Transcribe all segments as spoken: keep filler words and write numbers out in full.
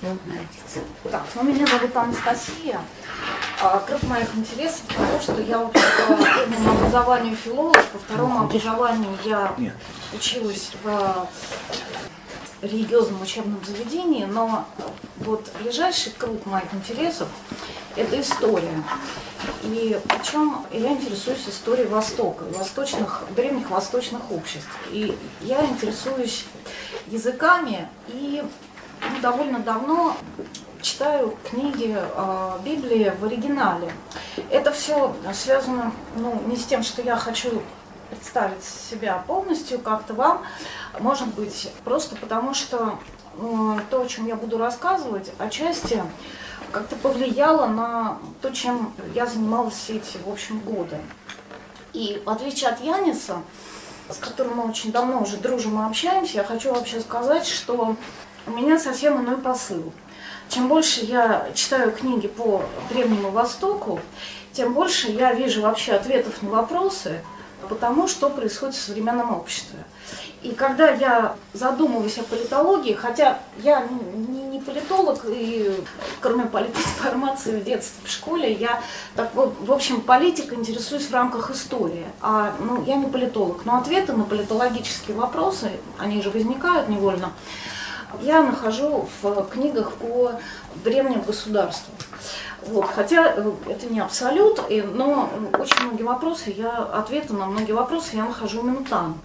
нравится. Так, ну меня зовут Анастасия. А, круг моих интересов потому, что я вообще по первому образованию филолог, по второму образованию я училась в религиозном учебном заведении, но вот ближайший круг моих интересов – это история. И причем я интересуюсь историей Востока, восточных, древних восточных обществ. И я интересуюсь языками и ну, довольно давно читаю книги э, Библии в оригинале. Это все связано ну, не с тем, что я хочу представить себя полностью как-то вам, может быть, просто потому что э, то, о чем я буду рассказывать, отчасти как-то повлияло на то, чем я занималась все эти, в общем, годы. И в отличие от Яниса, с которым мы очень давно уже дружим и общаемся, я хочу вообще сказать, что у меня совсем иной посыл. Чем больше я читаю книги по Древнему Востоку, тем больше я вижу вообще ответов на вопросы по тому, что происходит в современном обществе. И когда я задумываюсь о политологии, хотя я не, не политолог, и кроме политинформации в детстве, в школе, я, так, в общем, политикой интересуюсь в рамках истории. А, ну, я не политолог, но ответы на политологические вопросы, они же возникают невольно, я нахожу в книгах по древним государствам. Вот, хотя это не абсолют, но очень многие вопросы, я, ответы на многие вопросы я нахожу именно там.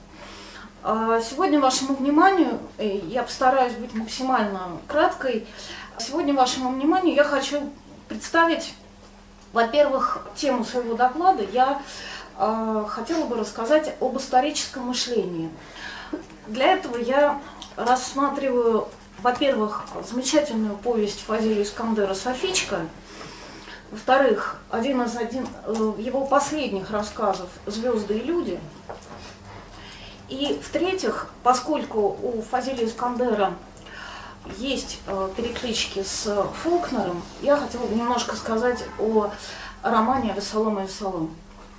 Сегодня вашему вниманию, я постараюсь быть максимально краткой, сегодня вашему вниманию я хочу представить, во-первых, тему своего доклада. Я э, хотела бы рассказать об историческом мышлении. Для этого я рассматриваю, во-первых, замечательную повесть Фазилия Искандера «Софичка», во-вторых, один из один, его последних рассказов «Звезды и люди», и в-третьих, поскольку у Фазилия Искандера есть э, переклички с Фолкнером, я хотела бы немножко сказать о романе «Авессалом и Авессалом».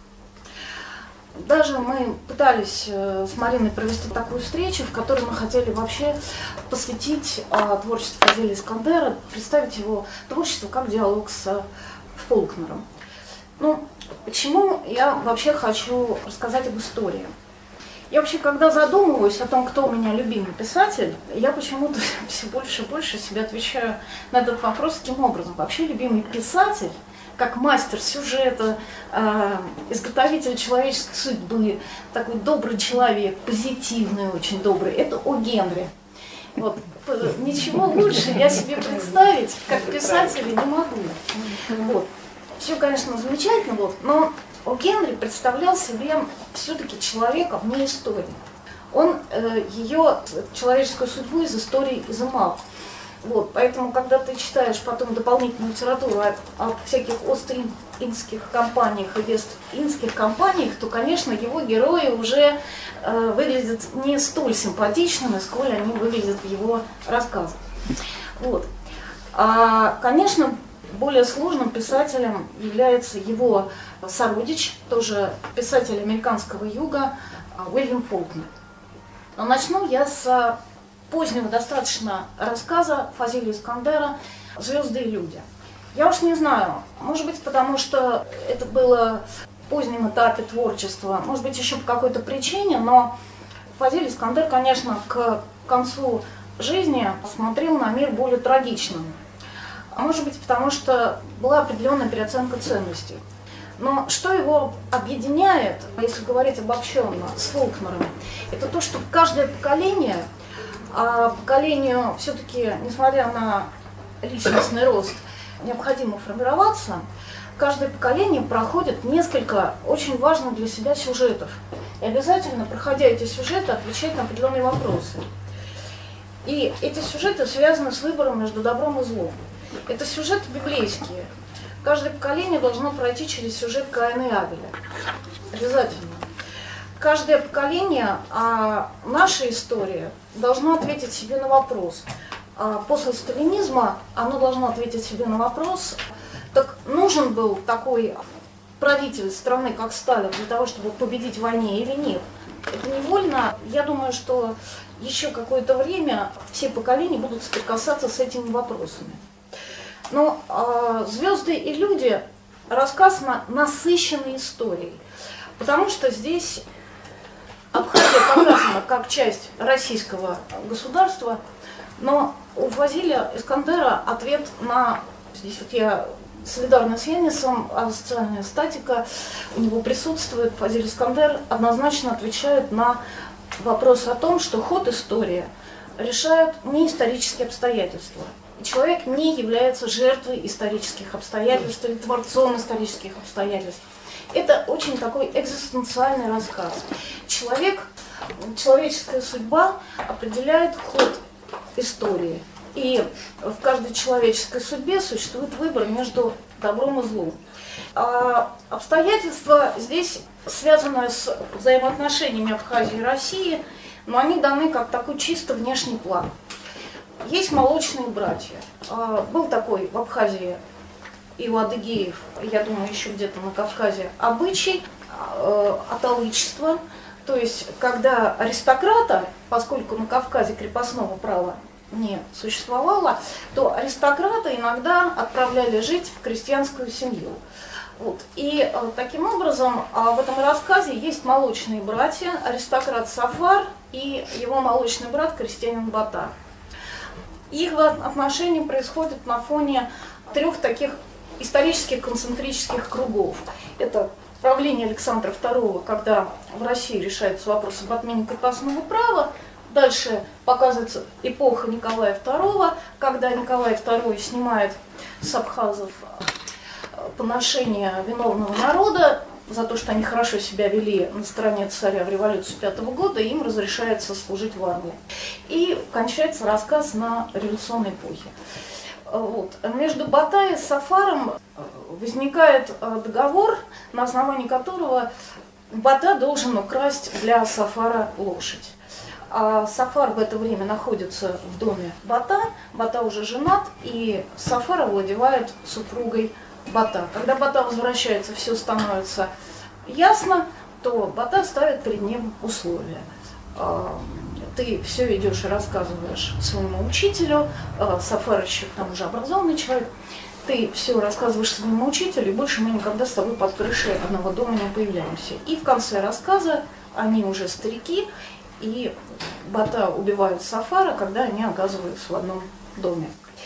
Даже мы пытались э, с Мариной провести такую встречу, в которой мы хотели вообще посвятить э, творчеству Фазилия Искандера, представить его творчество как диалог с Фолкнером. Ну, почему я вообще хочу рассказать об истории? Я вообще, когда задумываюсь о том, кто у меня любимый писатель, я почему-то все больше и больше себе отвечаю на этот вопрос таким образом. Вообще любимый писатель, как мастер сюжета, э, изготовитель человеческой судьбы, такой добрый человек, позитивный, очень добрый, это О. Генри. Вот. Ничего лучше я себе представить, как писателя, не могу. Вот. Все, конечно, замечательно, вот, но О. Генри представлял себе все-таки человека вне истории. Он э, ее, человеческую судьбу из истории изымал. Вот, поэтому, когда ты читаешь потом дополнительную литературу о, о всяких ост-индских компаниях и вест-индских компаниях, то, конечно, его герои уже э, выглядят не столь симпатичными, сколь они выглядят в его рассказах. Вот. А, конечно, более сложным писателем является его сородич, тоже писатель американского юга, Уильям Фолкнер. Но начну я с позднего достаточно рассказа Фазилия Искандера «Звезды и люди». Я уж не знаю, может быть, потому что это было в позднем этапе творчества, может быть, еще по какой-то причине, но Фазилий Искандер, конечно, к концу жизни смотрел на мир более трагичным. А может быть, потому что была определенная переоценка ценностей. Но что его объединяет, если говорить обобщенно, с Фолкнером, это то, что каждое поколение, а поколению все-таки, несмотря на личностный рост, необходимо формироваться, каждое поколение проходит несколько очень важных для себя сюжетов. И обязательно, проходя эти сюжеты, отвечать на определенные вопросы. И эти сюжеты связаны с выбором между добром и злом. Это сюжеты библейские. Каждое поколение должно пройти через сюжет Каина и Авеля. Обязательно. Каждое поколение, а наша история, должно ответить себе на вопрос. А после сталинизма оно должно ответить себе на вопрос, так нужен был такой правитель страны, как Сталин, для того, чтобы победить в войне или нет. это невольно. Я думаю, что еще какое-то время все поколения будут соприкасаться с этими вопросами. Но э, «Звезды и люди» – рассказ на, насыщенной историей, потому что здесь Абхазия показана как часть российского государства, но у Фазиля Искандера ответ на… Здесь вот я солидарна с Янисом, а социальная статика у него присутствует. Фазиль Искандер однозначно отвечает на вопрос о том, что ход истории решают не исторические обстоятельства. И человек не является жертвой исторических обстоятельств или творцом исторических обстоятельств. Это очень такой экзистенциальный рассказ. Человек, человеческая судьба определяет ход истории. И в каждой человеческой судьбе существует выбор между добром и злом. А обстоятельства здесь связаны с взаимоотношениями Абхазии и России, но они даны как такой чисто внешний план. Есть молочные братья. Был такой в Абхазии и у адыгеев, я думаю, еще где-то на Кавказе, обычай аталычества, то есть когда аристократа, поскольку на Кавказе крепостного права не существовало, то аристократа иногда отправляли жить в крестьянскую семью. Вот. И э, таким образом э, в этом рассказе есть молочные братья, аристократ Сафар и его молочный брат крестьянин Бата. Их отношения происходят на фоне трех таких исторических концентрических кругов. Это правление Александра второго, когда в России решается вопрос об отмене крепостного права. Дальше показывается эпоха Николая второго, когда Николай второй снимает с абхазов поношение виновного народа за то, что они хорошо себя вели на стороне царя в революцию пятого года, и им разрешается служить в армии. И кончается рассказ на революционной эпохе. Вот. Между Бата и Сафаром возникает договор, на основании которого Бата должен украсть для Сафара лошадь. А Сафар в это время находится в доме Бата, Бата уже женат, и Сафар овладевает супругой Бата. Когда Бата возвращается, все становится ясно, то Бата ставит перед ним условия. Ты все идешь и рассказываешь своему учителю, Сафар еще к тому же образованный человек, ты все рассказываешь своему учителю, и больше мы никогда с тобой под крышей одного дома не появляемся. И в конце рассказа они уже старики, и Бата убивают Сафара, когда они оказываются в одном доме.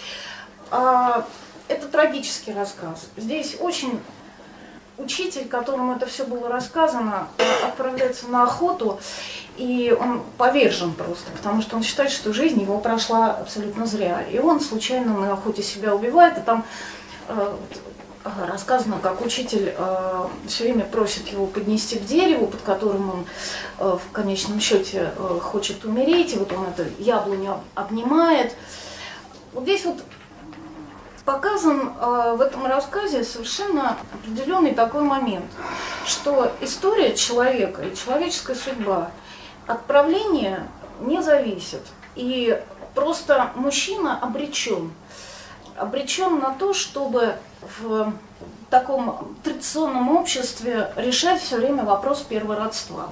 Это трагический рассказ. Здесь очень учитель, которому это все было рассказано, отправляется на охоту, и он повержен просто, потому что он считает, что жизнь его прошла абсолютно зря. И он случайно на охоте себя убивает, и там э, рассказано, как учитель э, все время просит его поднести к дереву, под которым он э, в конечном счете э, хочет умереть, и вот он эту яблоню обнимает. Вот здесь вот показан э, в этом рассказе совершенно определенный такой момент, что история человека и человеческая судьба от правления не зависит. И просто мужчина обречен. Обречен на то, чтобы в таком традиционном обществе решать все время вопрос первородства.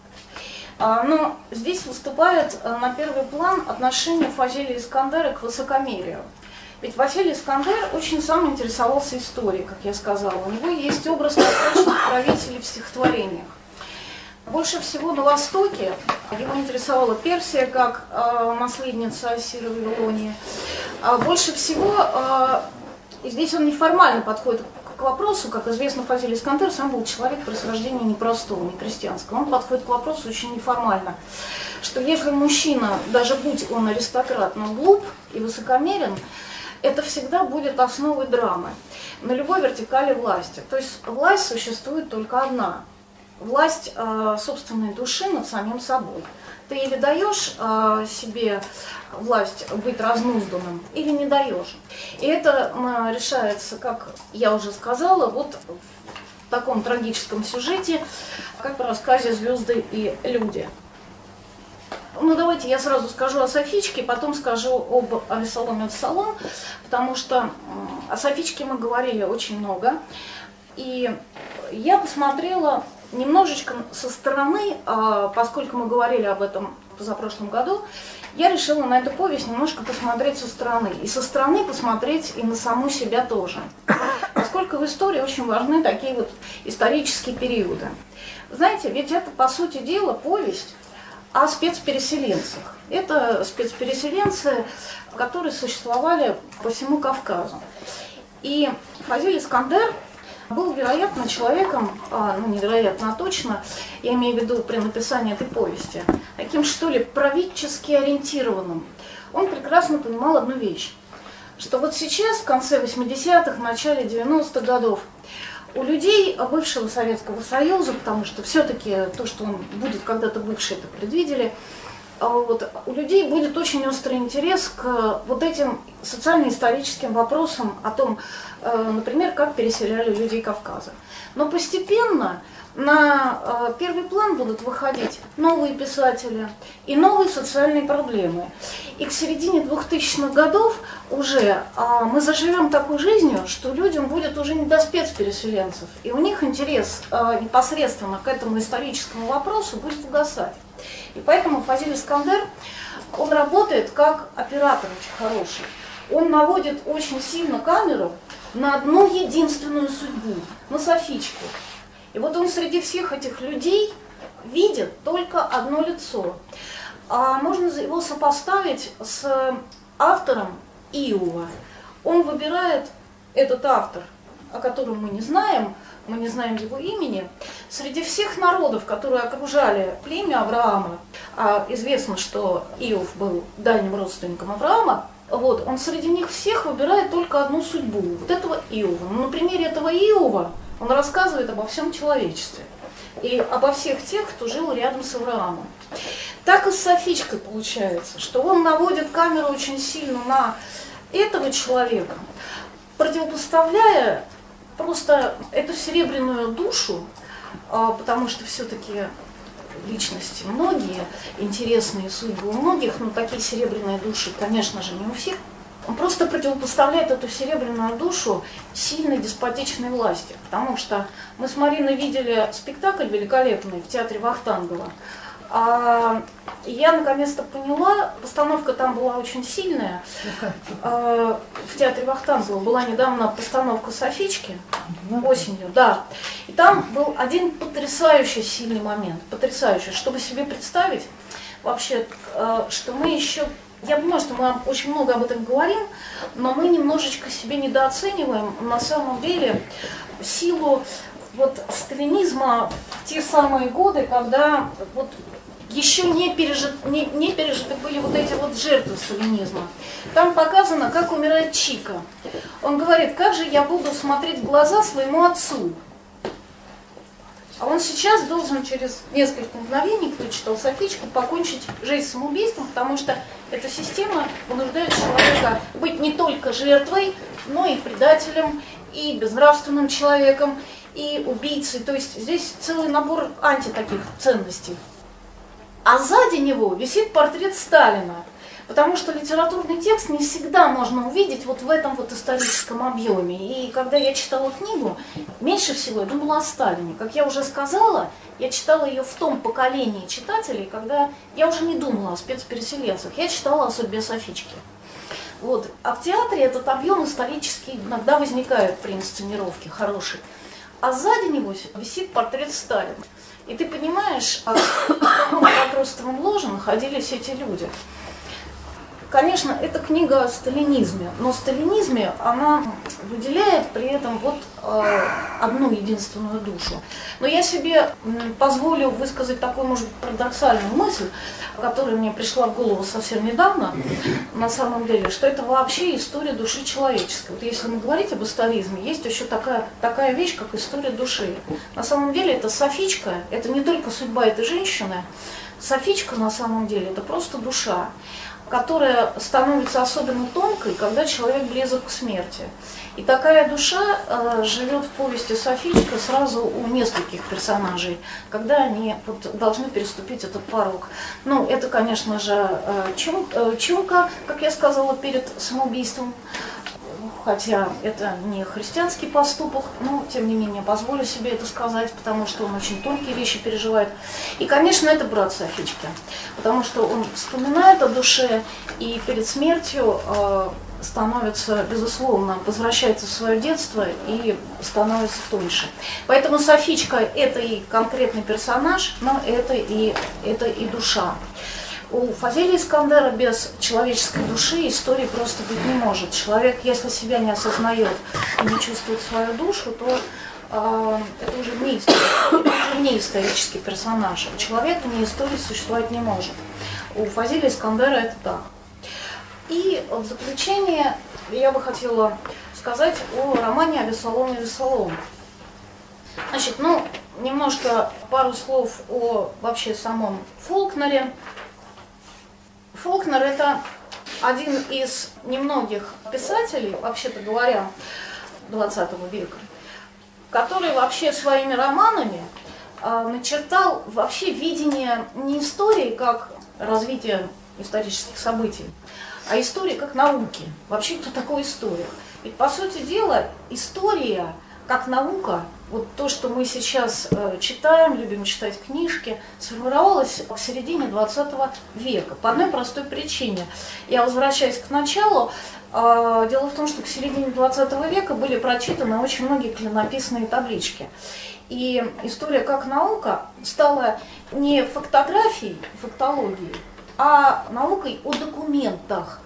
Но здесь выступает на первый план отношение Фазиля Искандера к высокомерию. Ведь Василий Искандер очень сам интересовался историей, как я сказала. У него есть образ восточных правителей в стихотворениях. Больше всего на Востоке его интересовала Персия как э, наследница Ассирии в Вавилонии. А больше всего, э, и здесь он неформально подходит к вопросу, как известно, Фазиль Искандер сам был человек происхождения непростого, не крестьянского. Он подходит к вопросу очень неформально, что если мужчина, даже будь он аристократ, но глуп и высокомерен, это всегда будет основой драмы на любой вертикали власти. То есть власть существует только одна. Власть э, собственной души над самим собой. Ты или даешь э, себе власть быть разнузданным, или не даешь. И это э, решается, как я уже сказала, вот в таком трагическом сюжете, как в рассказе «Звезды и люди». Ну, давайте я сразу скажу о Софичке, потом скажу об Авессаломе Авессалом, потому что о Софичке мы говорили очень много. И я посмотрела немножечко со стороны, поскольку мы говорили об этом в позапрошлом году, я решила на эту повесть немножко посмотреть со стороны. И со стороны посмотреть и на саму себя тоже. Поскольку в истории очень важны такие вот исторические периоды. Знаете, ведь это, по сути дела, повесть о спецпереселенцах. Это спецпереселенцы, которые существовали по всему Кавказу. И Фазиль Искандер был, вероятно, человеком, ну, невероятно, а точно, я имею в виду при написании этой повести, таким, что ли, правительски ориентированным. Он прекрасно понимал одну вещь, что вот сейчас, в конце восьмидесятых, в начале девяностых годов, у людей бывшего Советского Союза, потому что все-таки то, что он будет когда-то бывший, это предвидели, вот, у людей будет очень острый интерес к вот этим социально-историческим вопросам о том, например, как переселяли людей Кавказа. Но постепенно на первый план будут выходить новые писатели и новые социальные проблемы. И к середине двухтысячных годов уже мы заживем такой жизнью, что людям будет уже не до спецпереселенцев, и у них интерес непосредственно к этому историческому вопросу будет угасать. И поэтому Фазиль Искандер, он работает как оператор очень хороший. Он наводит очень сильно камеру на одну единственную судьбу, на Софичку. И вот он среди всех этих людей видит только одно лицо. А можно его сопоставить с автором Иова. Он выбирает, этот автор, о котором мы не знаем, мы не знаем его имени, среди всех народов, которые окружали племя Авраама, а известно, что Иов был дальним родственником Авраама, вот, он среди них всех выбирает только одну судьбу, вот этого Иова. Но на примере этого Иова он рассказывает обо всем человечестве и обо всех тех, кто жил рядом с Авраамом. Так и с Софичкой получается, что он наводит камеру очень сильно на этого человека, противопоставляя просто эту серебряную душу, потому что все-таки личности многие, интересные судьбы у многих, но такие серебряные души, конечно же, не у всех. Он просто противопоставляет эту серебряную душу сильной деспотичной власти, потому что мы с Мариной видели спектакль великолепный в театре Вахтангова. А я наконец-то поняла, постановка там была очень сильная. А, в театре Вахтангова была недавно постановка Софички осенью, да. И там был один потрясающий сильный момент, потрясающий, чтобы себе представить вообще, что мы еще, я понимаю, что мы очень много об этом говорим, но мы немножечко себе недооцениваем на самом деле силу вот сталинизма в те самые годы, когда вот еще не, пережит, не, не пережиты были вот эти вот жертвы сталинизма. Там показано, как умирает Чика. Он говорит, как же я буду смотреть в глаза своему отцу? А он сейчас должен через несколько мгновений, кто читал Софичку, покончить жизнь самоубийством, потому что эта система вынуждает человека быть не только жертвой, но и предателем, и безнравственным человеком, и убийцей. То есть здесь целый набор анти-таких ценностей. А сзади него висит портрет Сталина, потому что литературный текст не всегда можно увидеть вот в этом вот историческом объеме. И когда я читала книгу, меньше всего я думала о Сталине. Как я уже сказала, я читала ее в том поколении читателей, когда я уже не думала о спецпереселенцах, я читала о судьбе Софички. Вот. А в театре этот объем исторический иногда возникает при инсценировке хороший. А сзади него висит портрет Сталина. И ты понимаешь, в каком прокрустовом ложе находились эти люди. Конечно, это книга о сталинизме, но в сталинизме она выделяет при этом вот э, одну единственную душу. Но я себе позволю высказать такую, может быть, парадоксальную мысль, которая мне пришла в голову совсем недавно, на самом деле, что это вообще история души человеческой. Вот если мы говорить об историзме, есть еще такая, такая вещь, как история души. На самом деле это Софичка, это не только судьба этой женщины, Софичка на самом деле это просто душа, которая становится особенно тонкой, когда человек близок к смерти. И такая душа э, живет в повести Софичка сразу у нескольких персонажей, когда они вот, должны переступить этот порог. Ну, это, конечно же, э, чум, э, Чумка, как я сказала, перед самоубийством. хотя это не христианский поступок, но тем не менее позволю себе это сказать, потому что он очень тонкие вещи переживает. И, конечно, это брат Софички, потому что он вспоминает о душе и перед смертью э, становится, безусловно, возвращается в свое детство и становится тоньше. Поэтому Софичка – это и конкретный персонаж, но это и, это и душа. У Фазилия Искандера без человеческой души истории просто быть не может. Человек, если себя не осознает и не чувствует свою душу, то э, это уже не, это уже не исторический персонаж. У человека вне истории существовать не может. У Фазилия Искандера это так. И в заключение я бы хотела сказать о романе «Авессалом и Вессалом». Значит, ну, немножко пару слов о вообще самом Фолкнере. Фолкнер – это один из немногих писателей, вообще-то говоря, двадцатого века, который вообще своими романами э, начертал вообще видение не истории как развитие исторических событий, а истории как науки. Вообще, кто такой историк? Ведь, по сути дела, история как наука, вот то, что мы сейчас э, читаем, любим читать книжки, сформировалось в середине двадцатого века по одной простой причине. Я возвращаюсь к началу. Э, дело в том, что к середине двадцатого века были прочитаны очень многие клинописные таблички. И история как наука стала не фактографией, фактологией, а наукой о документах.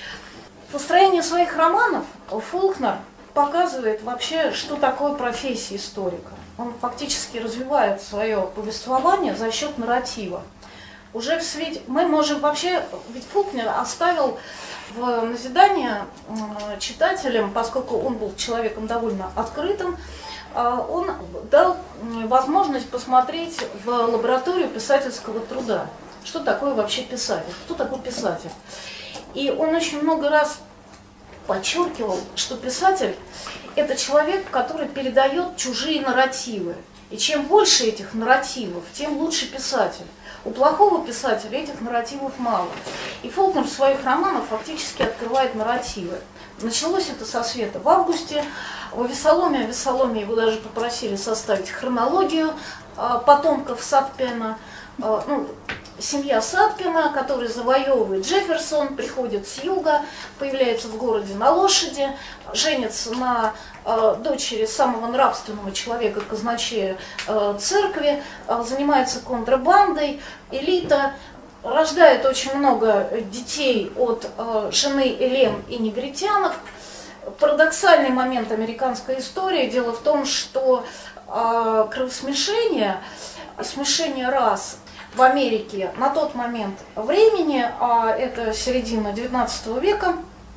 В построении своих романов Фолкнер показывает вообще, что такое профессия историка. Он фактически развивает свое повествование за счет нарратива. Уже в свете... Мы можем вообще... Ведь Фолкнер оставил в назидание читателям, поскольку он был человеком довольно открытым, он дал возможность посмотреть в лабораторию писательского труда. Что такое вообще писатель? Кто такой писатель? И он очень много раз подчеркивал, что писатель – это человек, который передает чужие нарративы. И чем больше этих нарративов, тем лучше писатель. У плохого писателя этих нарративов мало. И Фолкнер в своих романах фактически открывает нарративы. Началось это со света в августе. В Авессаломе, Авессаломе его даже попросили составить хронологию потомков Сатпена. Ну, семья Сатпена, который завоевывает Джефферсон, приходит с юга, появляется в городе на лошади, женится на э, дочери самого нравственного человека, казначея э, церкви, э, занимается контрабандой, элита, рождает очень много детей от э, жены элен и негритянок. Парадоксальный момент американской истории. Дело в том, что э, кровосмешение, смешение рас в Америке на тот момент времени, а это середина девятнадцатого века,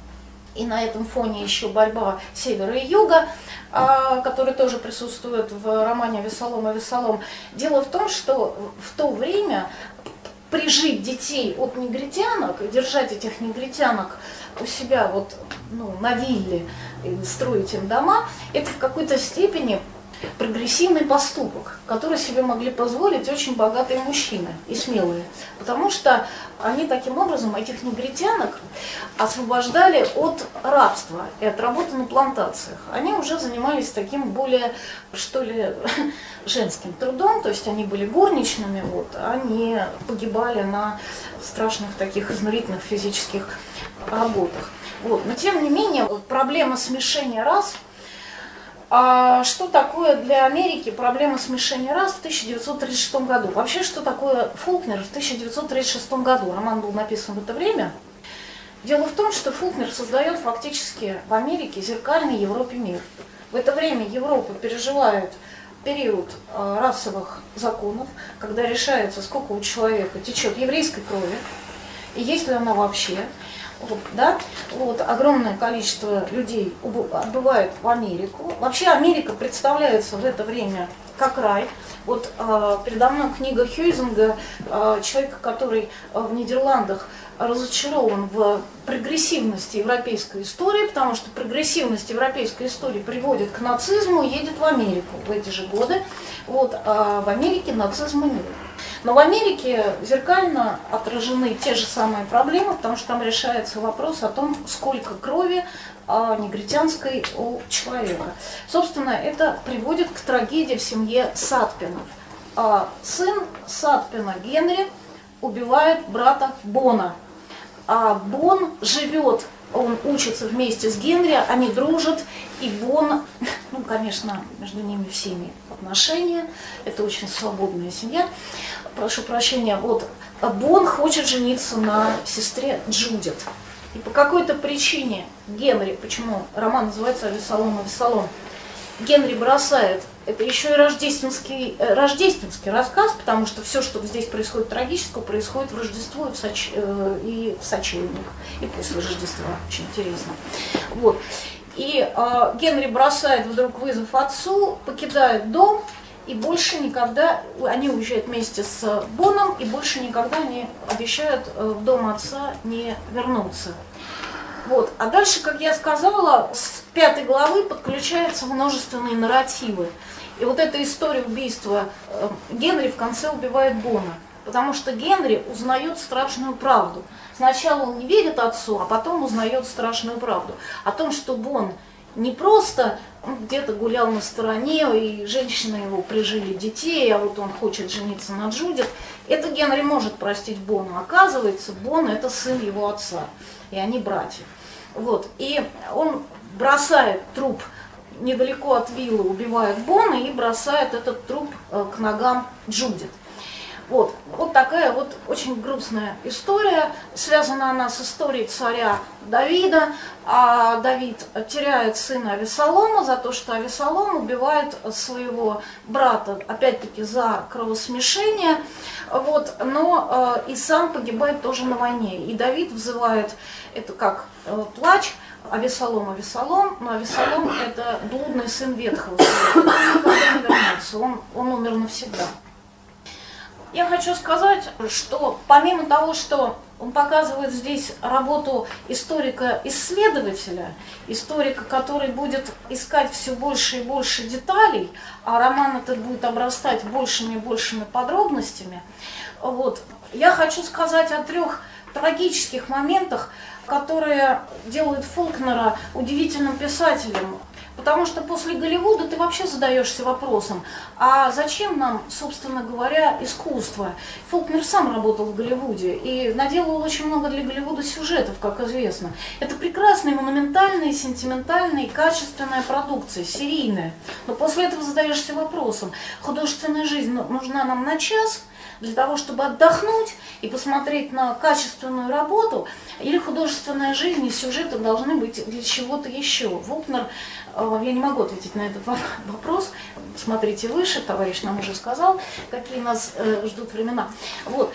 и на этом фоне еще борьба севера и юга, которая тоже присутствует в романе «Авессалом и Вессалом». Дело в том, что в то время прижить детей от негритянок и держать этих негритянок у себя вот, ну, на вилле, и строить им дома, это в какой-то степени прогрессивный поступок, который себе могли позволить очень богатые мужчины и смелые, потому что они таким образом этих негритянок освобождали от рабства и от работы на плантациях. Они уже занимались таким более, что ли, женским трудом, то есть они были горничными, вот, они погибали на страшных таких изнурительных физических работах. Вот. Но тем не менее, вот, проблема смешения рас. А что такое для Америки проблема смешения рас в тысяча девятьсот тридцать шестом году? Вообще, что такое Фолкнер в тысяча девятьсот тридцать шестом году? Роман был написан в это время. Дело в том, что Фолкнер создает фактически в Америке зеркальный Европе мир. В это время Европа переживает период э, расовых законов, когда решается, сколько у человека течет еврейской крови, и есть ли она вообще. Вот, да? Вот, огромное количество людей отбывает в Америку. Вообще Америка представляется в это время как рай. Вот э, передо мной книга Хьюизинга, э, человека, который э, в Нидерландах разочарован в прогрессивности европейской истории, потому что прогрессивность европейской истории приводит к нацизму и едет в Америку в эти же годы. Вот, а в Америке нацизма нет. Но в Америке зеркально отражены те же самые проблемы, потому что там решается вопрос о том, сколько крови а, негритянской у человека. Собственно, это приводит к трагедии в семье Сатпинов. А, сын Сатпина Генри убивает брата Бона. А Бон живет, он учится вместе с Генри, они дружат, и Бон, ну, конечно, между ними всеми отношения, это очень свободная семья, прошу прощения, вот, Бон хочет жениться на сестре Джудит. И по какой-то причине Генри, почему роман называется «Авессалом, Авессалом», Генри бросает, это еще и рождественский, э, рождественский рассказ, потому что все, что здесь происходит трагического, происходит в Рождество и в, соч, э, и в сочельник, и после Рождества, очень интересно. Вот. И э, Генри бросает вдруг вызов отцу, покидает дом, и больше никогда, они уезжают вместе с Боном, и больше никогда не обещают э, в дом отца не вернуться. Вот. А дальше, как я сказала, с пятой главы подключаются множественные нарративы. И вот эта история убийства э, Генри в конце убивает Бона. Потому что Генри узнает страшную правду. Сначала он не верит отцу, а потом узнает страшную правду. О том, что Бон не просто где-то гулял на стороне, и женщины его прижили детей, а вот он хочет жениться на Джудит. Это Генри может простить Бону. Оказывается, Бон – это сын его отца, и они братья. Вот. И он бросает труп недалеко от виллы, убивает Бона и бросает этот труп к ногам Джудит. Вот. Вот такая вот очень грустная история. Связана она с историей царя Давида. А Давид теряет сына Авессалома за то, что Авессалом убивает своего брата, опять-таки, за кровосмешение. Вот. Но э, и сам погибает тоже на войне. И Давид взывает, это как э, плач, Авессалом, Авессалом, но Авессалом – это блудный сын Ветхого Завета. Он никогда не вернется, он, он умер навсегда. Я хочу сказать, что помимо того, что он показывает здесь работу историка-исследователя, историка, который будет искать все больше и больше деталей, а роман этот будет обрастать большими и большими подробностями, вот, я хочу сказать о трех трагических моментах, которые делают Фолкнера удивительным писателем. Потому что после Голливуда ты вообще задаешься вопросом, а зачем нам, собственно говоря, искусство? Фолкнер сам работал в Голливуде и наделал очень много для Голливуда сюжетов, как известно. Это прекрасная, монументальная, сентиментальная и качественная продукция, серийная. Но после этого задаешься вопросом, художественная жизнь нужна нам на час, для того, чтобы отдохнуть и посмотреть на качественную работу, или художественная жизнь и сюжеты должны быть для чего-то еще. Фолкнер, я не могу ответить на этот вопрос, смотрите выше, товарищ нам уже сказал, какие нас ждут времена. Вот.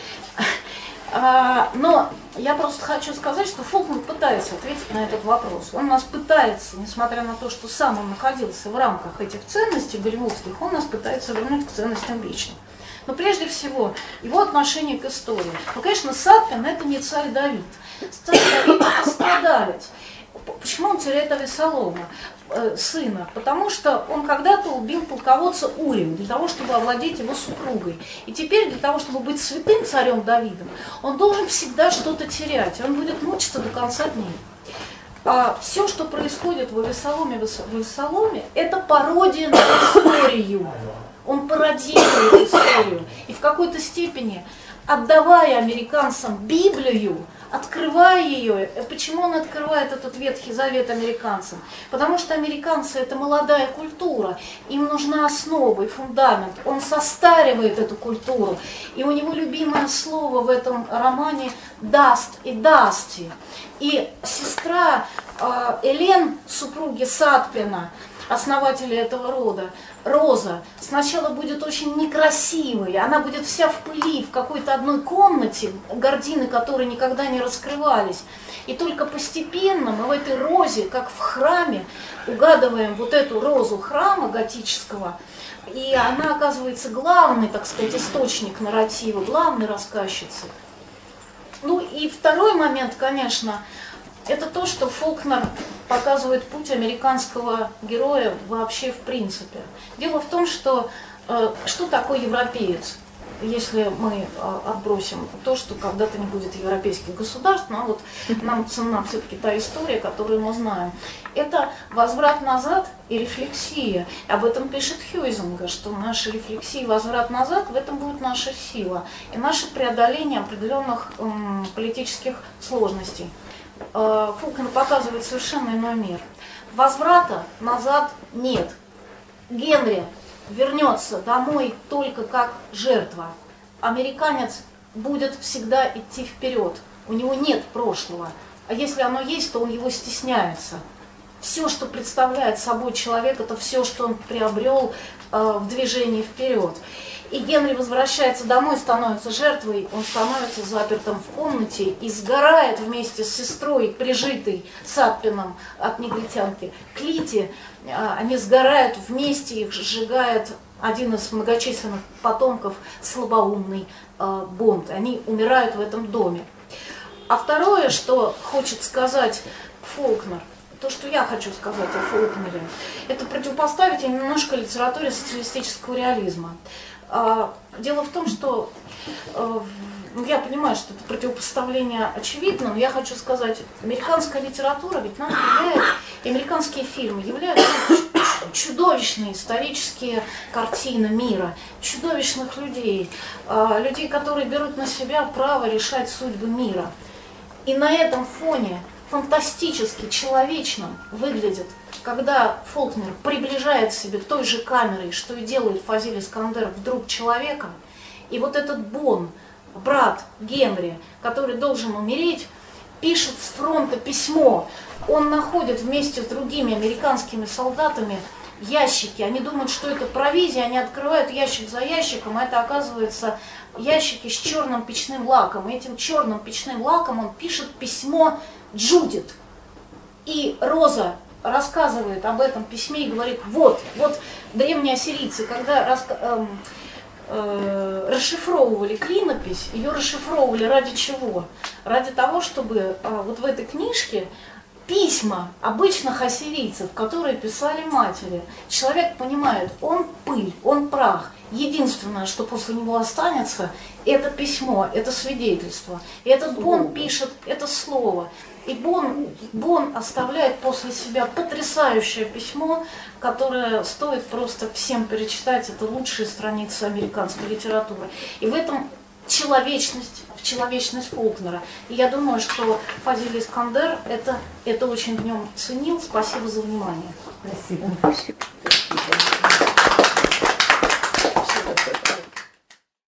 Но я просто хочу сказать, что Фолкнер пытается ответить на этот вопрос. Он нас пытается, несмотря на то, что сам он находился в рамках этих ценностей голливудских, он нас пытается вернуть к ценностям личным. Но прежде всего, его отношение к истории. Ну, конечно, Сатпин – это не царь Давид. Царь Давид – это страдалец. Почему он теряет Авессалома, э, сына? Потому что он когда-то убил полководца Урию для того, чтобы овладеть его супругой. И теперь для того, чтобы быть святым царем Давидом, он должен всегда что-то терять. Он будет мучиться до конца дней. А все, что происходит в Авессаломе, в Авессаломе, это пародия на историю. Он пародирует историю. И в какой-то степени, отдавая американцам Библию, открывая ее, почему он открывает этот Ветхий Завет американцам? Потому что американцы – это молодая культура, им нужна основа и фундамент. Он состаривает эту культуру. И у него любимое слово в этом романе «даст» и «дасти». И сестра э, Элен, супруги Сатпина, основателя этого рода, Роза, сначала будет очень некрасивой, она будет вся в пыли, в какой-то одной комнате, гардины которой никогда не раскрывались. И только постепенно мы в этой розе, как в храме, угадываем вот эту розу храма готического, и она оказывается главный, так сказать, источник нарратива, главной рассказчицей. Ну и второй момент, конечно, это то, что Фолкнер показывает путь американского героя вообще в принципе. Дело в том, что э, что такое европеец? если мы отбросим то, что когда-то не будет европейских государств, но вот нам ценна все-таки та история, которую мы знаем. Это возврат назад и рефлексия. Об этом пишет Хьюизинга, что наша рефлексия и возврат назад, в этом будет наша сила и наше преодоление определенных м, политических сложностей. Э, Фолкнер показывает совершенно иной мир. Возврата назад нет. Генри вернется домой только как жертва. Американец будет всегда идти вперед. У него нет прошлого. А если оно есть, то он его стесняется. Все, что представляет собой человек, это все, что он приобрел э, в движении вперед. И Генри возвращается домой, становится жертвой, он становится запертым в комнате и сгорает вместе с сестрой, прижитой Сатпином от негритянки Клити. Они сгорают вместе, их сжигает один из многочисленных потомков, слабоумный э, Бонд. Они умирают в этом доме. А второе, что хочет сказать Фолкнер, то, что я хочу сказать о Фолкнере, это противопоставить немножко литературе социалистического реализма. Дело в том, что ну, я понимаю, что это противопоставление очевидно, но я хочу сказать, американская литература ведь нам являет, и американские фильмы являются чудовищные исторические картины мира, чудовищных людей, людей, которые берут на себя право решать судьбы мира. И на этом фоне фантастически человечным выглядит, когда Фолкнер приближает себе к той же камерой, что и делает Фазиль Искандер, вдруг человека, и вот этот Бон, брат Генри, который должен умереть, пишет с фронта письмо. Он находит вместе с другими американскими солдатами ящики. Они думают, что это провизия, они открывают ящик за ящиком, а это оказывается ящики с черным печным лаком. И этим черным печным лаком он пишет письмо Джудит. И Роза рассказывает об этом письме и говорит, вот, вот древние ассирийцы, когда раска... эм, э, расшифровывали клинопись, ее расшифровывали ради чего? Ради того, чтобы э, вот в этой книжке письма обычных ассирийцев, которые писали матери, человек понимает, он пыль, он прах. Единственное, что после него останется, это письмо, это свидетельство. И этот Бон пишет это слово. И Бон, Бон оставляет после себя потрясающее письмо, которое стоит просто всем перечитать. Это лучшие страницы американской литературы. И в этом человечность, человечность Фолкнера. И я думаю, что Фазиль Искандер это, это очень в нем ценил. Спасибо за внимание. Спасибо. Спасибо.